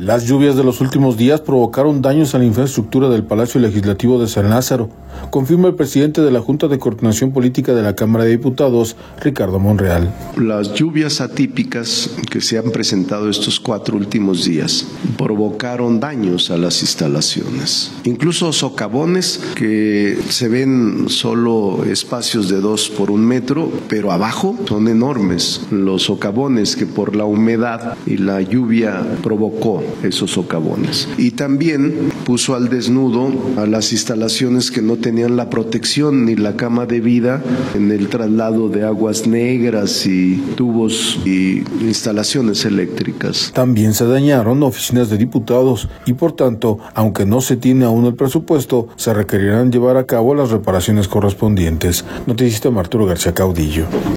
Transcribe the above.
Las lluvias de los últimos días provocaron daños a la infraestructura del Palacio Legislativo de San Lázaro, confirma el presidente de la Junta de Coordinación Política de la Cámara de Diputados, Ricardo Monreal. Las lluvias atípicas que se han presentado estos 4 últimos días provocaron daños a las instalaciones, incluso socavones que se ven solo espacios de 2 por 1 metro, pero abajo son enormes los socavones que por la humedad y la lluvia provocó esos socavones. Y también puso al desnudo a las instalaciones que no tenían la protección ni la cama de vida en el traslado de aguas negras y tubos y instalaciones eléctricas. También se dañaron oficinas de diputados y por tanto, aunque no se tiene aún el presupuesto, se requerirán llevar a cabo las reparaciones correspondientes. Noticias de Arturo García Caudillo.